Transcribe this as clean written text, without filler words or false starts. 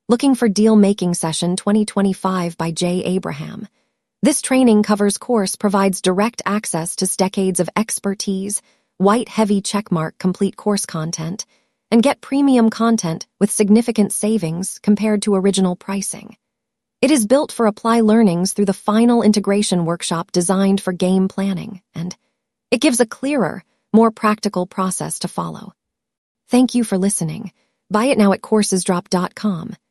Looking for Deal Making Session 2025 by Jay Abraham. This training covers course provides direct access to decades of expertise, white heavy checkmark complete course content, and get premium content with significant savings compared to original pricing. It is built for apply learnings through the final integration workshop designed for game planning, and it gives a clearer, more practical process to follow. Thank you for listening. Buy it now at coursesdrop.com.